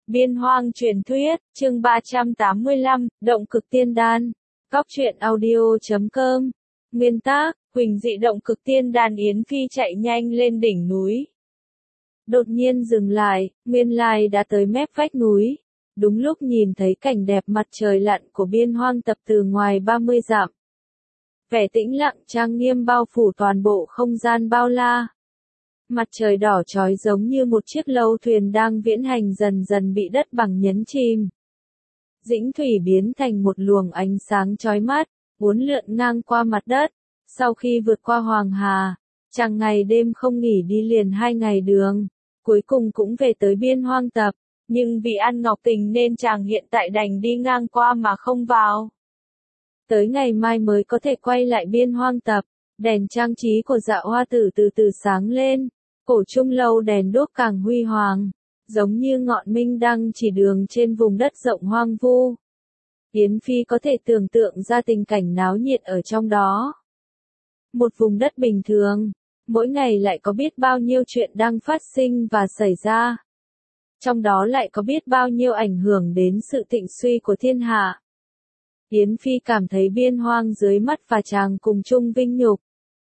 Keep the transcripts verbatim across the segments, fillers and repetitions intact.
Biên Hoang truyền thuyết, chương ba trăm tám mươi lăm, Động Cực Tiên Đan. Góc truyện audio chấm com. Nguyên tác, Huỳnh Dị. Động Cực Tiên Đan. Yến Phi chạy nhanh lên đỉnh núi. Đột nhiên dừng lại, nguyên lai đã tới mép vách núi. Đúng lúc nhìn thấy cảnh đẹp mặt trời lặn của Biên Hoang tập từ ngoài ba mươi dặm. Vẻ tĩnh lặng trang nghiêm bao phủ toàn bộ không gian bao la. Mặt trời đỏ chói giống như một chiếc lâu thuyền đang viễn hành dần dần bị đất bằng nhấn chìm. Dĩnh thủy biến thành một luồng ánh sáng chói mắt, uốn lượn ngang qua mặt đất. Sau khi vượt qua Hoàng Hà, chàng ngày đêm không nghỉ đi liền hai ngày đường, cuối cùng cũng về tới Biên Hoang tập, nhưng vì An Ngọc Tình nên chàng hiện tại đành đi ngang qua mà không vào. Tới ngày mai mới có thể quay lại Biên Hoang tập, đèn trang trí của Dạ Hoa Tử từ từ sáng lên. Cổ trung lâu đèn đuốc càng huy hoàng, giống như ngọn minh đăng chỉ đường trên vùng đất rộng hoang vu. Yến Phi có thể tưởng tượng ra tình cảnh náo nhiệt ở trong đó. Một vùng đất bình thường, mỗi ngày lại có biết bao nhiêu chuyện đang phát sinh và xảy ra. Trong đó lại có biết bao nhiêu ảnh hưởng đến sự thịnh suy của thiên hạ. Yến Phi cảm thấy Biên Hoang dưới mắt và chàng cùng chung vinh nhục.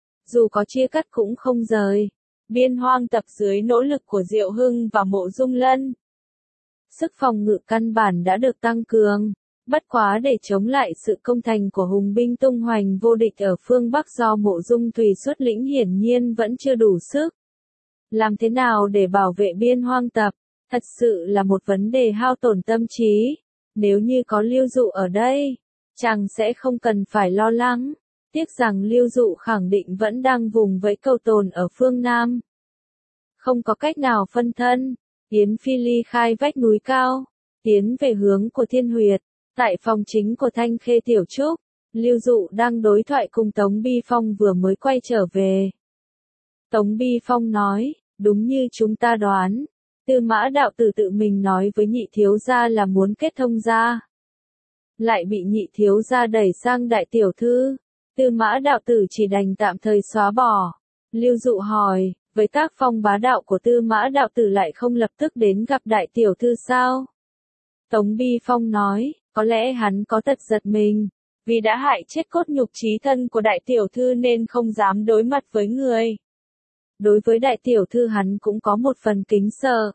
Dù có chia cắt cũng không rời. Biên Hoang tập dưới nỗ lực của Diệu Hưng và Mộ Dung Lân. Sức phòng ngự căn bản đã được tăng cường, bất quá để chống lại sự công thành của hùng binh tung hoành vô địch ở phương Bắc do Mộ Dung Thùy xuất lĩnh hiển nhiên vẫn chưa đủ sức. Làm thế nào để bảo vệ Biên Hoang tập, thật sự là một vấn đề hao tổn tâm trí. Nếu như có Lưu Dụ ở đây, chàng sẽ không cần phải lo lắng. Tiếc rằng Lưu Dụ khẳng định vẫn đang vùng vẫy cầu tồn ở phương Nam. Không có cách nào phân thân, Yến Phi ly khai vách núi cao, tiến về hướng của Thiên Huyệt. Tại phòng chính của Thanh Khê Tiểu Trúc, Lưu Dụ đang đối thoại cùng Tống Bi Phong vừa mới quay trở về. Tống Bi Phong nói, đúng như chúng ta đoán, Tư Mã đạo tử tự mình nói với nhị thiếu gia là muốn kết thông gia. Lại bị nhị thiếu gia đẩy sang đại tiểu thư. Tư Mã đạo tử chỉ đành tạm thời xóa bỏ. Lưu Dụ hỏi, với tác phong bá đạo của Tư Mã đạo tử lại không lập tức đến gặp đại tiểu thư sao? Tống Bi Phong nói, có lẽ hắn có tật giật mình, vì đã hại chết cốt nhục chí thân của đại tiểu thư nên không dám đối mặt với người. Đối với đại tiểu thư hắn cũng có một phần kính sợ.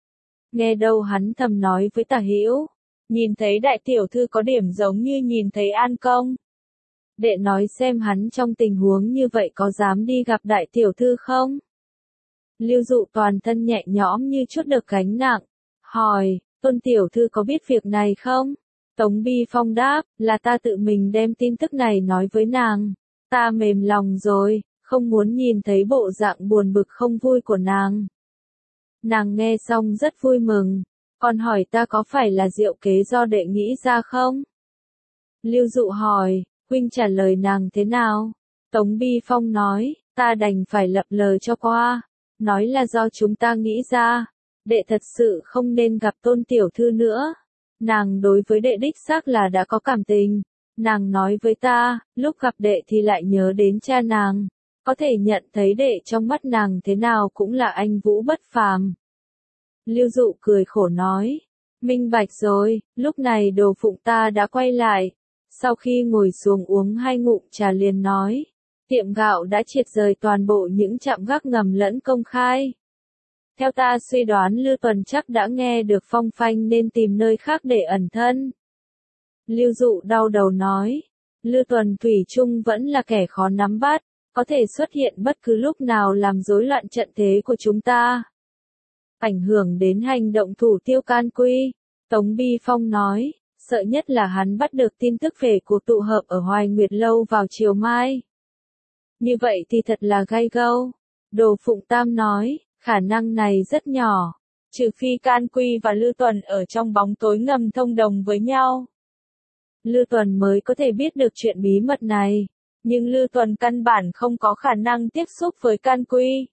Nghe đâu hắn thầm nói với Tả Hữu, nhìn thấy đại tiểu thư có điểm giống như nhìn thấy An Công. Đệ nói xem hắn trong tình huống như vậy có dám đi gặp đại tiểu thư không? Lưu Dụ toàn thân nhẹ nhõm như chút được gánh nặng, hỏi, Tôn tiểu thư có biết việc này không? Tống Bi Phong đáp, là ta tự mình đem tin tức này nói với nàng. Ta mềm lòng rồi, không muốn nhìn thấy bộ dạng buồn bực không vui của nàng. Nàng nghe xong rất vui mừng, còn hỏi ta có phải là diệu kế do đệ nghĩ ra không? Lưu Dụ hỏi, huynh trả lời nàng thế nào? Tống Bi Phong nói, ta đành phải lập lờ cho qua, nói là do chúng ta nghĩ ra, đệ thật sự không nên gặp Tôn tiểu thư nữa. Nàng đối với đệ đích xác là đã có cảm tình. Nàng nói với ta, lúc gặp đệ thì lại nhớ đến cha nàng, có thể nhận thấy đệ trong mắt nàng thế nào cũng là anh vũ bất phàm. Lưu Dụ cười khổ nói, minh bạch rồi. Lúc này Đồ Phụng ta đã quay lại. Sau khi ngồi xuống uống hai ngụm trà liền nói, tiệm gạo đã triệt rời toàn bộ những trạm gác ngầm lẫn công khai. Theo ta suy đoán Lưu Tuần chắc đã nghe được phong phanh nên tìm nơi khác để ẩn thân. Lưu Dụ đau đầu nói, Lưu Tuần thủy chung vẫn là kẻ khó nắm bắt, có thể xuất hiện bất cứ lúc nào làm rối loạn trận thế của chúng ta. Ảnh hưởng đến hành động thủ tiêu Can Quy. Tống Bi Phong nói, sợ nhất là hắn bắt được tin tức về cuộc tụ họp ở Hoài Nguyệt Lâu vào chiều mai. Như vậy thì thật là gay gâu. Đồ Phụng Tam nói, khả năng này rất nhỏ, trừ phi Can Quy và Lưu Tuần ở trong bóng tối ngầm thông đồng với nhau. Lưu Tuần mới có thể biết được chuyện bí mật này, nhưng Lưu Tuần căn bản không có khả năng tiếp xúc với Can Quy.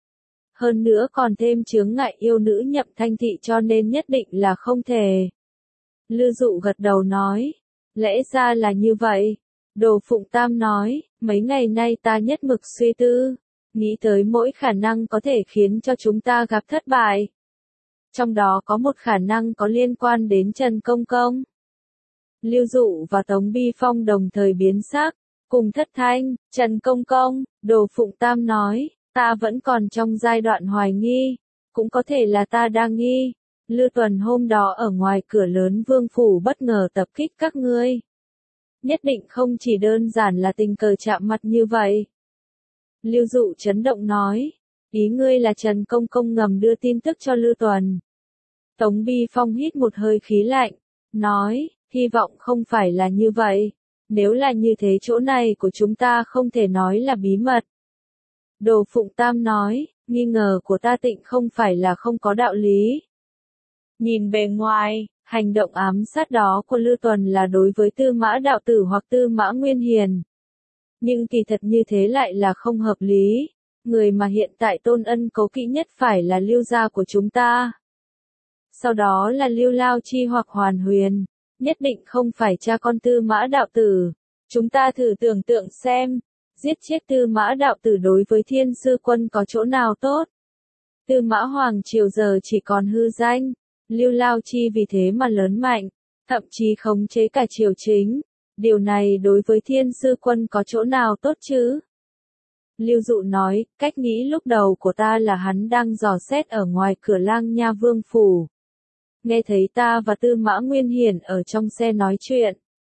Hơn nữa còn thêm chướng ngại yêu nữ Nhậm Thanh Thị cho nên nhất định là không thể. Lưu Dụ gật đầu nói, lẽ ra là như vậy. Đồ Phụng Tam nói, mấy ngày nay ta nhất mực suy tư, nghĩ tới mỗi khả năng có thể khiến cho chúng ta gặp thất bại. Trong đó có một khả năng có liên quan đến Trần Công Công. Lưu Dụ và Tống Bi Phong đồng thời biến sắc, cùng thất thanh, Trần Công Công, Đồ Phụng Tam nói, ta vẫn còn trong giai đoạn hoài nghi, cũng có thể là ta đang nghi. Lư Tuần hôm đó ở ngoài cửa lớn vương phủ bất ngờ tập kích các ngươi. Nhất định không chỉ đơn giản là tình cờ chạm mặt như vậy. Lưu Dụ chấn động nói, ý ngươi là Trần Công Công ngầm đưa tin tức cho Lư Tuần. Tống Bi Phong hít một hơi khí lạnh, nói, hy vọng không phải là như vậy. Nếu là như thế chỗ này của chúng ta không thể nói là bí mật. Đồ Phụng Tam nói, nghi ngờ của ta tịnh không phải là không có đạo lý. Nhìn bề ngoài, hành động ám sát đó của Lư Tuần là đối với Tư Mã Đạo Tử hoặc Tư Mã Nguyên Hiền. Nhưng kỳ thật như thế lại là không hợp lý. Người mà hiện tại Tôn Ân cố kỵ nhất phải là Lưu gia của chúng ta. Sau đó là Lưu Lao Chi hoặc Hoàn Huyền. Nhất định không phải cha con Tư Mã Đạo Tử. Chúng ta thử tưởng tượng xem, giết chết Tư Mã Đạo Tử đối với Thiên Sư Quân có chỗ nào tốt. Tư Mã Hoàng triều giờ chỉ còn hư danh, Lưu Lao Chi vì thế mà lớn mạnh, thậm chí khống chế cả triều chính. Điều này đối với Thiên Sư Quân có chỗ nào tốt chứ? Lưu Dụ nói, cách nghĩ lúc đầu của ta là hắn đang dò xét ở ngoài cửa Lang Nha Vương phủ. Nghe thấy ta và Tư Mã Nguyên Hiển ở trong xe nói chuyện.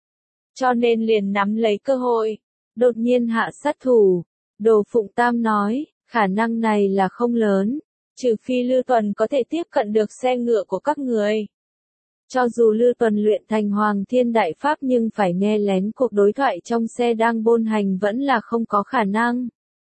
Cho nên liền nắm lấy cơ hội, đột nhiên hạ sát thủ. Đồ Phụng Tam nói, khả năng này là không lớn, trừ phi Lư Tuần có thể tiếp cận được xe ngựa của các người. Cho dù Lư Tuần luyện thành Hoàng Thiên Đại Pháp nhưng phải nghe lén cuộc đối thoại trong xe đang bôn hành vẫn là không có khả năng.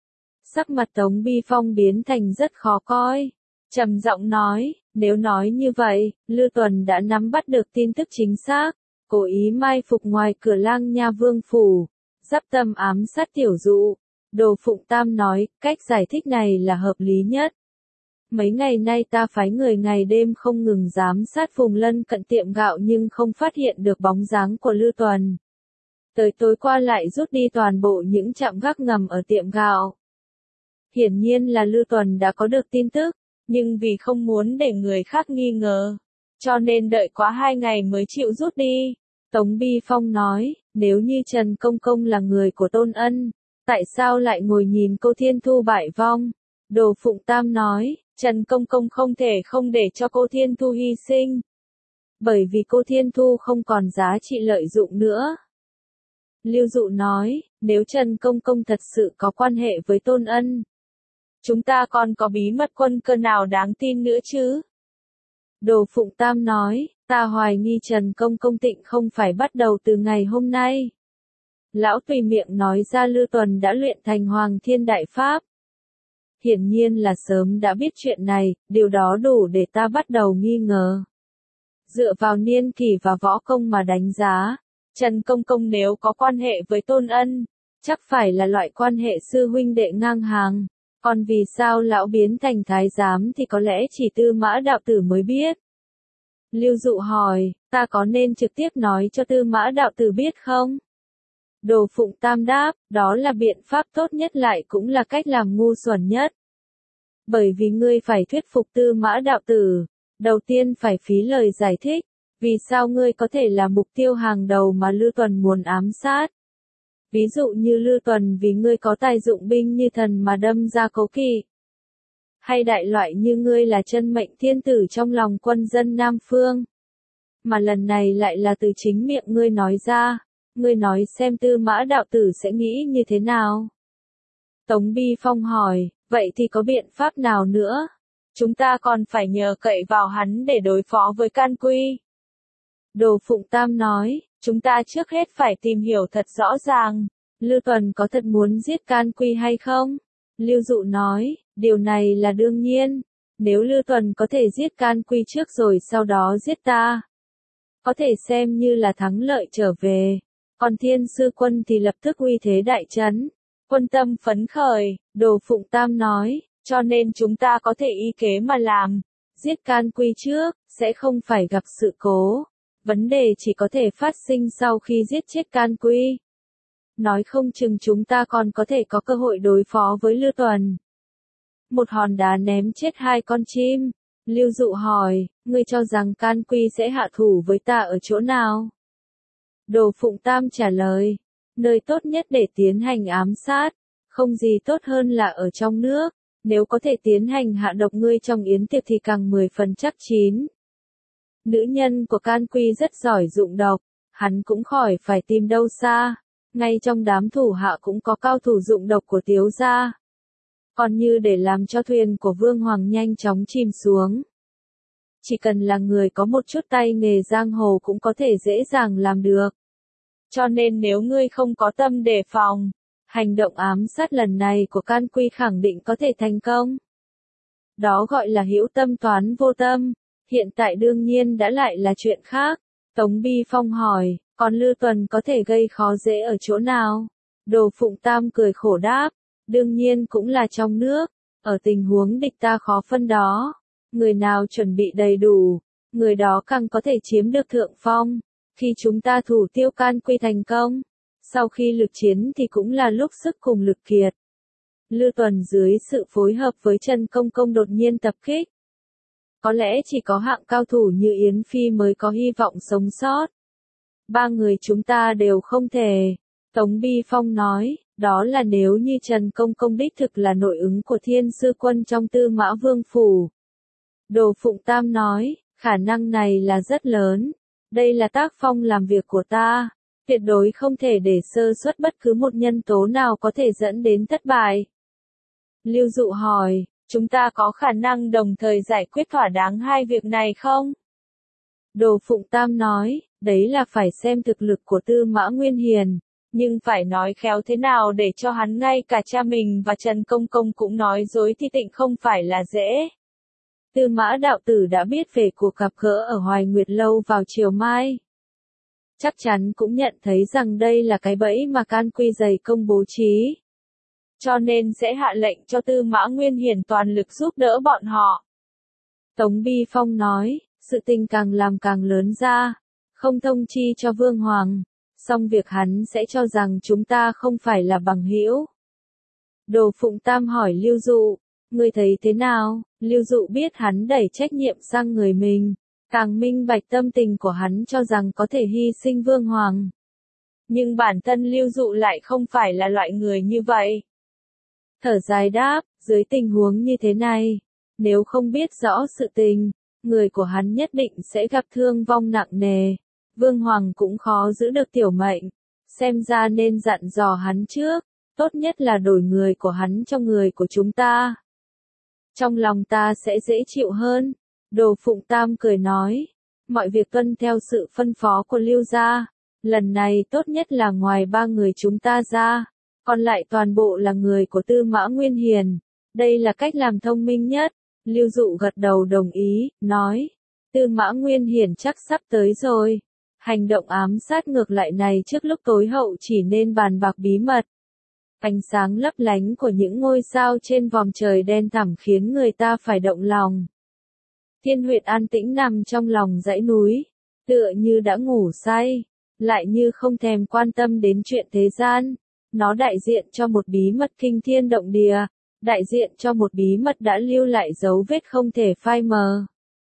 Sắc mặt Tống Bi Phong biến thành rất khó coi. Trầm giọng nói, nếu nói như vậy, Lư Tuần đã nắm bắt được tin tức chính xác, cố ý mai phục ngoài cửa Lang Nha Vương phủ, dắp tâm ám sát Tiểu Dụ. Đồ Phụng Tam nói, cách giải thích này là hợp lý nhất. Mấy ngày nay ta phái người ngày đêm không ngừng giám sát vùng lân cận tiệm gạo nhưng không phát hiện được bóng dáng của Lư Tuần. Tới tối qua lại rút đi toàn bộ những trạm gác ngầm ở tiệm gạo. Hiển nhiên là Lư Tuần đã có được tin tức, nhưng vì không muốn để người khác nghi ngờ, cho nên đợi quá hai ngày mới chịu rút đi. Tống Bi Phong nói, nếu như Trần Công Công là người của Tôn Ân, tại sao lại ngồi nhìn cô Thiên Thu bại vong? Đồ Phụng Tam nói, Trần Công Công không thể không để cho cô Thiên Thu hy sinh. Bởi vì cô Thiên Thu không còn giá trị lợi dụng nữa. Lưu Dụ nói, nếu Trần Công Công thật sự có quan hệ với Tôn Ân, chúng ta còn có bí mật quân cơ nào đáng tin nữa chứ? Đồ Phụng Tam nói, ta hoài nghi Trần Công Công tịnh không phải bắt đầu từ ngày hôm nay. Lão tùy miệng nói ra Lư Tuần đã luyện thành Hoàng Thiên Đại Pháp. Hiển nhiên là sớm đã biết chuyện này, điều đó đủ để ta bắt đầu nghi ngờ. Dựa vào niên kỷ và võ công mà đánh giá, Trần Công Công nếu có quan hệ với Tôn Ân, chắc phải là loại quan hệ sư huynh đệ ngang hàng. Còn vì sao lão biến thành thái giám thì có lẽ chỉ Tư Mã Đạo Tử mới biết. Lưu Dụ hỏi, ta có nên trực tiếp nói cho Tư Mã Đạo Tử biết không? Đồ Phụng Tam đáp, đó là biện pháp tốt nhất lại cũng là cách làm ngu xuẩn nhất. Bởi vì ngươi phải thuyết phục Tư Mã Đạo Tử, đầu tiên phải phí lời giải thích, vì sao ngươi có thể là mục tiêu hàng đầu mà Lư Tuần muốn ám sát. Ví dụ như Lư Tuần vì ngươi có tài dụng binh như thần mà đâm ra cố kỵ. Hay đại loại như ngươi là chân mệnh thiên tử trong lòng quân dân Nam Phương. Mà lần này lại là từ chính miệng ngươi nói ra, ngươi nói xem Tư Mã Đạo Tử sẽ nghĩ như thế nào. Tống Bi Phong hỏi, vậy thì có biện pháp nào nữa? Chúng ta còn phải nhờ cậy vào hắn để đối phó với Can Quy. Đồ Phụng Tam nói, chúng ta trước hết phải tìm hiểu thật rõ ràng, Lư Tuần có thật muốn giết Can Quy hay không? Lưu Dụ nói, điều này là đương nhiên, nếu Lư Tuần có thể giết Can Quy trước rồi sau đó giết ta, có thể xem như là thắng lợi trở về, còn Thiên Sư Quân thì lập tức uy thế đại trấn, quân tâm phấn khởi. Đồ Phụng Tam nói, cho nên chúng ta có thể y kế mà làm, giết Can Quy trước, sẽ không phải gặp sự cố. Vấn đề chỉ có thể phát sinh sau khi giết chết Can Quy. Nói không chừng chúng ta còn có thể có cơ hội đối phó với Lư Tuần. Một hòn đá ném chết hai con chim. Lưu Dụ hỏi, ngươi cho rằng Can Quy sẽ hạ thủ với ta ở chỗ nào? Đồ Phụng Tam trả lời, nơi tốt nhất để tiến hành ám sát, không gì tốt hơn là ở trong nước, nếu có thể tiến hành hạ độc ngươi trong yến tiệc thì càng mười phần chắc chín. Nữ nhân của Can Quy rất giỏi dụng độc, hắn cũng khỏi phải tìm đâu xa, ngay trong đám thủ hạ cũng có cao thủ dụng độc của Tiếu gia. Còn như để làm cho thuyền của Vương Hoàng nhanh chóng chìm xuống. Chỉ cần là người có một chút tay nghề giang hồ cũng có thể dễ dàng làm được. Cho nên nếu ngươi không có tâm đề phòng, hành động ám sát lần này của Can Quy khẳng định có thể thành công. Đó gọi là hữu tâm toán vô tâm, hiện tại đương nhiên đã lại là chuyện khác. Tống Bi Phong hỏi, còn Lư Tuần có thể gây khó dễ ở chỗ nào? Đồ Phụng Tam cười khổ đáp, đương nhiên cũng là trong nước, ở tình huống địch ta khó phân đó. Người nào chuẩn bị đầy đủ, người đó càng có thể chiếm được thượng phong. Khi chúng ta thủ tiêu Can Quy thành công, sau khi lực chiến thì cũng là lúc sức cùng lực kiệt. Lư Tuần dưới sự phối hợp với Trần Công Công đột nhiên tập kích. Có lẽ chỉ có hạng cao thủ như Yến Phi mới có hy vọng sống sót. Ba người chúng ta đều không thể. Tống Bi Phong nói, đó là nếu như Trần Công Công đích thực là nội ứng của Thiên Sư Quân trong Tư Mã Vương Phủ. Đồ Phụng Tam nói, khả năng này là rất lớn. Đây là tác phong làm việc của ta. Tuyệt đối không thể để sơ suất bất cứ một nhân tố nào có thể dẫn đến thất bại. Lưu Dụ hỏi, chúng ta có khả năng đồng thời giải quyết thỏa đáng hai việc này không? Đồ Phụng Tam nói, đấy là phải xem thực lực của Tư Mã Nguyên Hiền, nhưng phải nói khéo thế nào để cho hắn ngay cả cha mình và Trần Công Công cũng nói dối thì tịnh không phải là dễ. Tư Mã đạo tử đã biết về cuộc gặp gỡ ở Hoài Nguyệt Lâu vào chiều mai. Chắc chắn cũng nhận thấy rằng đây là cái bẫy mà Can Quy dày công bố trí. Cho nên sẽ hạ lệnh cho Tư Mã Nguyên Hiền toàn lực giúp đỡ bọn họ. Tống Bi Phong nói, sự tình càng làm càng lớn ra, không thông chi cho Vương Hoàng, xong việc hắn sẽ cho rằng chúng ta không phải là bằng hữu. Đồ Phụng Tam hỏi Lưu Dụ, ngươi thấy thế nào? Lưu Dụ biết hắn đẩy trách nhiệm sang người mình, càng minh bạch tâm tình của hắn cho rằng có thể hy sinh Vương Hoàng. Nhưng bản thân Lưu Dụ lại không phải là loại người như vậy. Thở dài đáp, dưới tình huống như thế này, nếu không biết rõ sự tình, người của hắn nhất định sẽ gặp thương vong nặng nề. Vương Hoàng cũng khó giữ được tiểu mệnh, xem ra nên dặn dò hắn trước, tốt nhất là đổi người của hắn cho người của chúng ta. Trong lòng ta sẽ dễ chịu hơn. Đồ Phụng Tam cười nói, mọi việc tuân theo sự phân phó của Lưu gia, lần này tốt nhất là ngoài ba người chúng ta ra, còn lại toàn bộ là người của Tư Mã Nguyên Hiền, đây là cách làm thông minh nhất. Lưu Dụ gật đầu đồng ý, nói, Tư Mã Nguyên Hiền chắc sắp tới rồi. Hành động ám sát ngược lại này trước lúc tối hậu chỉ nên bàn bạc bí mật. Ánh sáng lấp lánh của những ngôi sao trên vòm trời đen thẳm khiến người ta phải động lòng. Thiên Huyệt an tĩnh nằm trong lòng dãy núi, tựa như đã ngủ say, lại như không thèm quan tâm đến chuyện thế gian. Nó đại diện cho một bí mật kinh thiên động địa, đại diện cho một bí mật đã lưu lại dấu vết không thể phai mờ.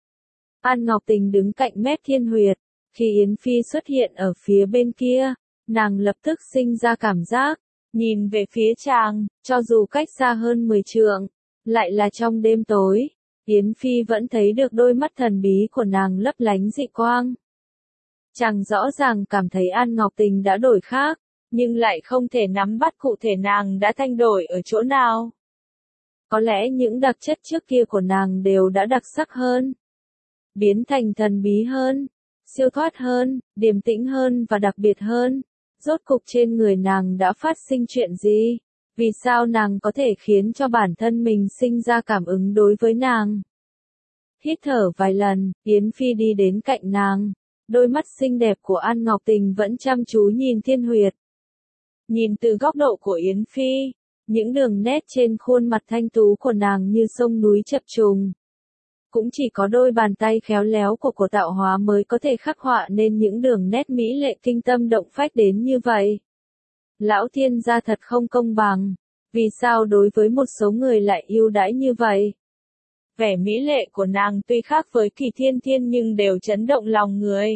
An Ngọc Tình đứng cạnh mép Thiên Huyệt, khi Yến Phi xuất hiện ở phía bên kia, nàng lập tức sinh ra cảm giác, nhìn về phía chàng, cho dù cách xa hơn mười trượng, lại là trong đêm tối, Yến Phi vẫn thấy được đôi mắt thần bí của nàng lấp lánh dị quang. Chàng rõ ràng cảm thấy An Ngọc Tình đã đổi khác, nhưng lại không thể nắm bắt cụ thể nàng đã thay đổi ở chỗ nào. Có lẽ những đặc chất trước kia của nàng đều đã đặc sắc hơn, biến thành thần bí hơn, siêu thoát hơn, điềm tĩnh hơn và đặc biệt hơn. Rốt cục trên người nàng đã phát sinh chuyện gì? Vì sao nàng có thể khiến cho bản thân mình sinh ra cảm ứng đối với nàng? Hít thở vài lần, Yến Phi đi đến cạnh nàng. Đôi mắt xinh đẹp của An Ngọc Tình vẫn chăm chú nhìn Thiên Huyệt. Nhìn từ góc độ của Yến Phi, những đường nét trên khuôn mặt thanh tú của nàng như sông núi chập trùng. Cũng chỉ có đôi bàn tay khéo léo của cổ tạo hóa mới có thể khắc họa nên những đường nét mỹ lệ kinh tâm động phách đến như vậy. Lão thiên gia thật không công bằng. Vì sao đối với một số người lại ưu đãi như vậy? Vẻ mỹ lệ của nàng tuy khác với Kỳ Thiên Thiên nhưng đều chấn động lòng người.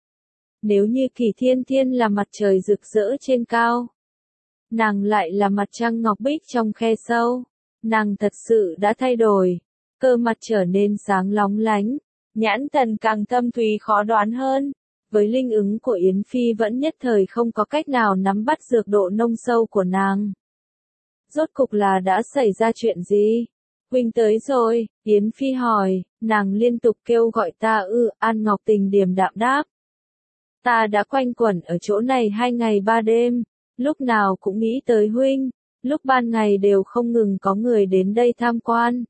Nếu như Kỳ Thiên Thiên là mặt trời rực rỡ trên cao, nàng lại là mặt trăng ngọc bích trong khe sâu. Nàng thật sự đã thay đổi, cơ mặt trở nên sáng lóng lánh, nhãn thần càng thâm thúy khó đoán hơn. Với linh ứng của Yến Phi vẫn nhất thời không có cách nào nắm bắt dược độ nông sâu của nàng. Rốt cục là đã xảy ra chuyện gì? Huynh tới rồi, Yến Phi hỏi, nàng liên tục kêu gọi ta ư, An Ngọc Tình điềm đạm đáp. Ta đã quanh quẩn ở chỗ này hai ngày ba đêm, lúc nào cũng nghĩ tới huynh, lúc ban ngày đều không ngừng có người đến đây tham quan.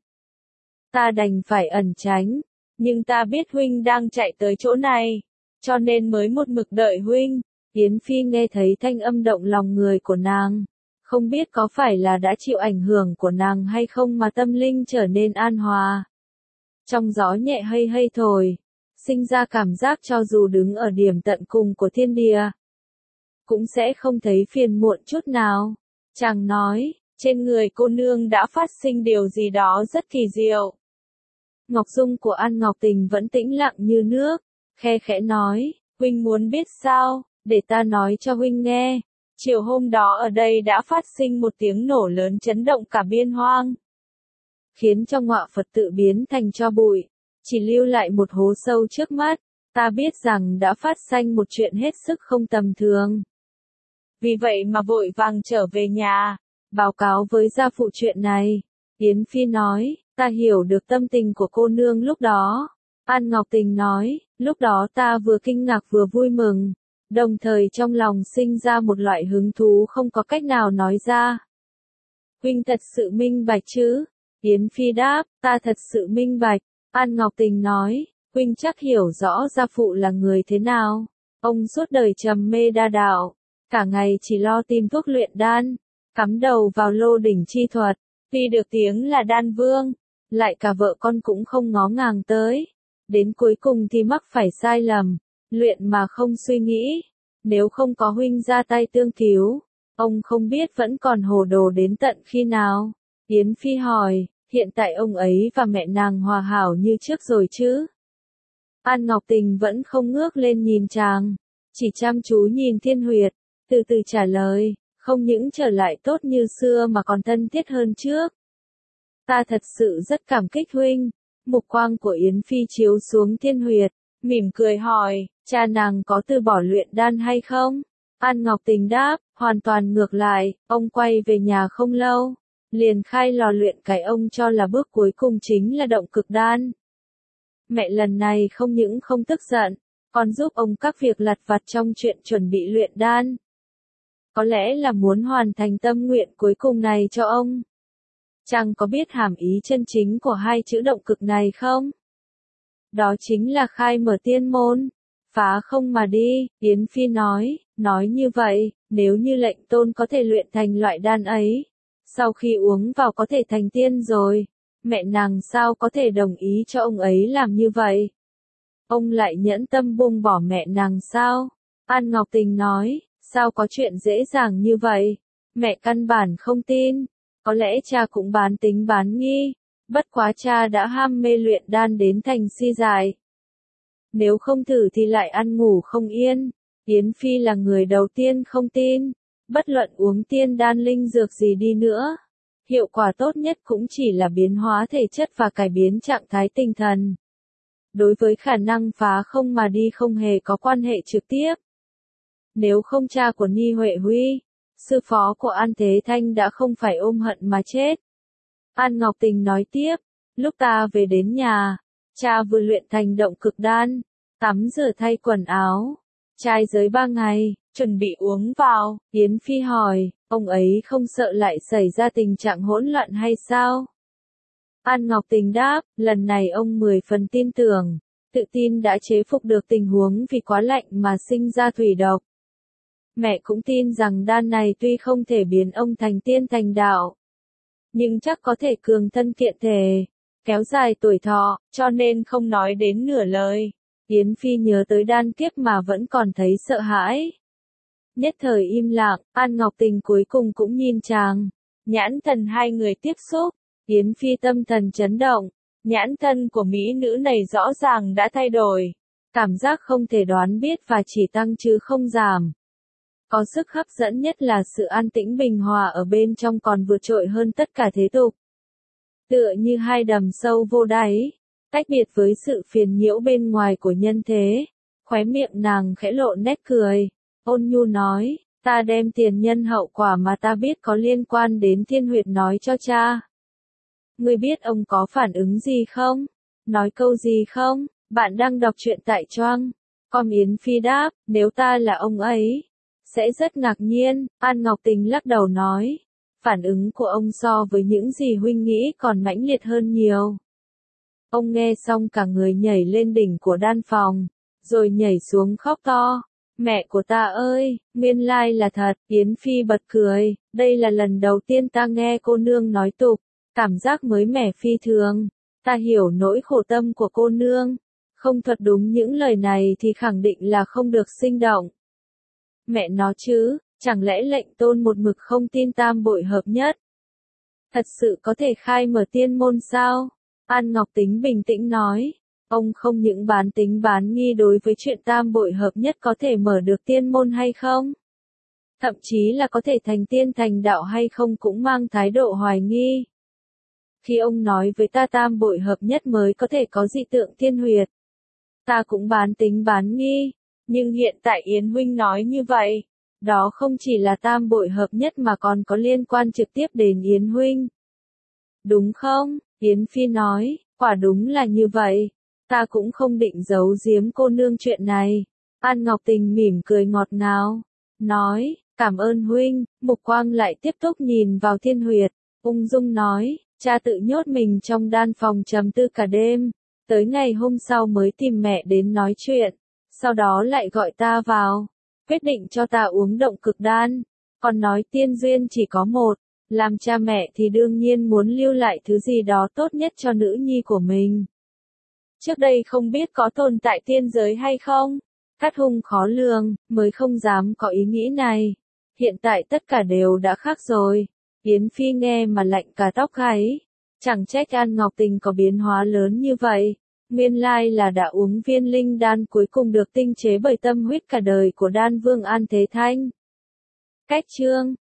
Ta đành phải ẩn tránh, nhưng ta biết huynh đang chạy tới chỗ này, cho nên mới một mực đợi huynh. Yến Phi nghe thấy thanh âm động lòng người của nàng, không biết có phải là đã chịu ảnh hưởng của nàng hay không mà tâm linh trở nên an hòa. Trong gió nhẹ hây hây thổi, sinh ra cảm giác cho dù đứng ở điểm tận cùng của thiên địa, cũng sẽ không thấy phiền muộn chút nào. Chàng nói, trên người cô nương đã phát sinh điều gì đó rất kỳ diệu. Ngọc dung của An Ngọc Tình vẫn tĩnh lặng như nước, khe khẽ nói, huynh muốn biết sao, để ta nói cho huynh nghe. Chiều hôm đó ở đây đã phát sinh một tiếng nổ lớn chấn động cả biên hoang, khiến cho ngọa Phật tự biến thành tro bụi, chỉ lưu lại một hố sâu trước mắt. Ta biết rằng đã phát sinh một chuyện hết sức không tầm thường. Vì vậy mà vội vàng trở về nhà, báo cáo với gia phụ chuyện này. Yến Phi nói, ta hiểu được tâm tình của cô nương lúc đó. An Ngọc Tình nói, lúc đó ta vừa kinh ngạc vừa vui mừng, đồng thời trong lòng sinh ra một loại hứng thú không có cách nào nói ra. Huynh thật sự minh bạch chứ? Yến Phi đáp, ta thật sự minh bạch. An Ngọc Tình nói, huynh chắc hiểu rõ gia phụ là người thế nào. Ông suốt đời trầm mê đa đạo, cả ngày chỉ lo tìm thuốc luyện đan, cắm đầu vào lô đỉnh chi thuật. Tuy được tiếng là đan vương, lại cả vợ con cũng không ngó ngàng tới. Đến cuối cùng thì mắc phải sai lầm, luyện mà không suy nghĩ. Nếu không có huynh ra tay tương cứu, ông không biết vẫn còn hồ đồ đến tận khi nào. Yến Phi hỏi, hiện tại ông ấy và mẹ nàng hòa hảo như trước rồi chứ? An Ngọc Tình vẫn không ngước lên nhìn chàng, chỉ chăm chú nhìn Thiên Huyệt, từ từ trả lời, không những trở lại tốt như xưa mà còn thân thiết hơn trước. Ta thật sự rất cảm kích huynh. Mục quang của Yến Phi chiếu xuống Thiên Huyệt, mỉm cười hỏi, cha nàng có từ bỏ luyện đan hay không? An Ngọc Tình đáp, hoàn toàn ngược lại, ông quay về nhà không lâu, liền khai lò luyện cái ông cho là bước cuối cùng chính là động cực đan. Mẹ lần này không những không tức giận, còn giúp ông các việc lặt vặt trong chuyện chuẩn bị luyện đan. Có lẽ là muốn hoàn thành tâm nguyện cuối cùng này cho ông. Chàng có biết hàm ý chân chính của hai chữ động cực này không? Đó chính là khai mở tiên môn, phá không mà đi. Yến Phi nói, nói như vậy, nếu như lệnh tôn có thể luyện thành loại đan ấy, sau khi uống vào có thể thành tiên rồi, mẹ nàng sao có thể đồng ý cho ông ấy làm như vậy? Ông lại nhẫn tâm buông bỏ mẹ nàng sao? An Ngọc Tình nói, sao có chuyện dễ dàng như vậy? Mẹ căn bản không tin. Có lẽ cha cũng bán tính bán nghi, bất quá cha đã ham mê luyện đan đến thành si dại. Nếu không thử thì lại ăn ngủ không yên. Yến Phi là người đầu tiên không tin, bất luận uống tiên đan linh dược gì đi nữa, hiệu quả tốt nhất cũng chỉ là biến hóa thể chất và cải biến trạng thái tinh thần. Đối với khả năng phá không mà đi không hề có quan hệ trực tiếp. Nếu không cha của Ni Huệ Huy, sư phó của An Thế Thanh đã không phải ôm hận mà chết. An Ngọc Tình nói tiếp, lúc ta về đến nhà, cha vừa luyện thành động cực đan, tắm rửa thay quần áo, trai giới ba ngày, chuẩn bị uống vào. Yến Phi hỏi, ông ấy không sợ lại xảy ra tình trạng hỗn loạn hay sao? An Ngọc Tình đáp, lần này ông mười phần tin tưởng, tự tin đã chế phục được tình huống vì quá lạnh mà sinh ra thủy độc. Mẹ cũng tin rằng đan này tuy không thể biến ông thành tiên thành đạo, nhưng chắc có thể cường thân kiện thể, kéo dài tuổi thọ, cho nên không nói đến nửa lời. Yến Phi nhớ tới đan kiếp mà vẫn còn thấy sợ hãi. Nhất thời im lặng, An Ngọc Tình cuối cùng cũng nhìn chàng. Nhãn thần hai người tiếp xúc, Yến Phi tâm thần chấn động, Nhãn thân của mỹ nữ này rõ ràng đã thay đổi. Cảm giác không thể đoán biết và chỉ tăng chứ không giảm. Có sức hấp dẫn nhất là sự an tĩnh bình hòa ở bên trong còn vượt trội hơn tất cả thế tục. Tựa như hai đầm sâu vô đáy, tách biệt với sự phiền nhiễu bên ngoài của nhân thế. Khóe miệng nàng khẽ lộ nét cười, ôn nhu nói, ta đem tiền nhân hậu quả mà ta biết có liên quan đến Thiên Huyệt nói cho cha. Ngươi biết ông có phản ứng gì không? Nói câu gì không? Bạn đang đọc truyện tại Choang. Com Yến Phi đáp, nếu ta là ông ấy, sẽ rất ngạc nhiên. An Ngọc Tình lắc đầu nói, phản ứng của ông so với những gì huynh nghĩ còn mãnh liệt hơn nhiều. Ông nghe xong cả người nhảy lên đỉnh của đan phòng, rồi nhảy xuống khóc to. Mẹ của ta ơi, nguyên lai là thật. Yến Phi bật cười, đây là lần đầu tiên ta nghe cô nương nói tục, cảm giác mới mẻ phi thường. Ta hiểu nỗi khổ tâm của cô nương, không thuật đúng những lời này thì khẳng định là không được sinh động. Mẹ nó chứ, chẳng lẽ lệnh tôn một mực không tin tam bội hợp nhất? Thật sự có thể khai mở tiên môn sao? An Ngọc Tính bình tĩnh nói, ông không những bán tính bán nghi đối với chuyện tam bội hợp nhất có thể mở được tiên môn hay không? Thậm chí là có thể thành tiên thành đạo hay không cũng mang thái độ hoài nghi. Khi ông nói với ta tam bội hợp nhất mới có thể có dị tượng Thiên Huyệt, ta cũng bán tính bán nghi, nhưng hiện tại Yến huynh nói như vậy, đó không chỉ là tam bội hợp nhất mà còn có liên quan trực tiếp đến Yến huynh. Đúng không? Yến Phi nói, quả đúng là như vậy, ta cũng không định giấu giếm cô nương chuyện này. An Ngọc Tình mỉm cười ngọt ngào, nói, cảm ơn huynh. Mục Quang lại tiếp tục nhìn vào Thiên Huyệt, ung dung nói, cha tự nhốt mình trong đan phòng trầm tư cả đêm, tới ngày hôm sau mới tìm mẹ đến nói chuyện, sau đó lại gọi ta vào, quyết định cho ta uống động cực đan, còn nói tiên duyên chỉ có một, làm cha mẹ thì đương nhiên muốn lưu lại thứ gì đó tốt nhất cho nữ nhi của mình. Trước đây không biết có tồn tại tiên giới hay không, Cát Hung khó lường, mới không dám có ý nghĩ này. Hiện tại tất cả đều đã khác rồi. Yến Phi nghe mà lạnh cả tóc gáy. Chẳng trách An Ngọc Tình có biến hóa lớn như vậy. Nguyên lai là đã uống viên linh đan cuối cùng được tinh chế bởi tâm huyết cả đời của đan vương An Thế Thanh. Cách chương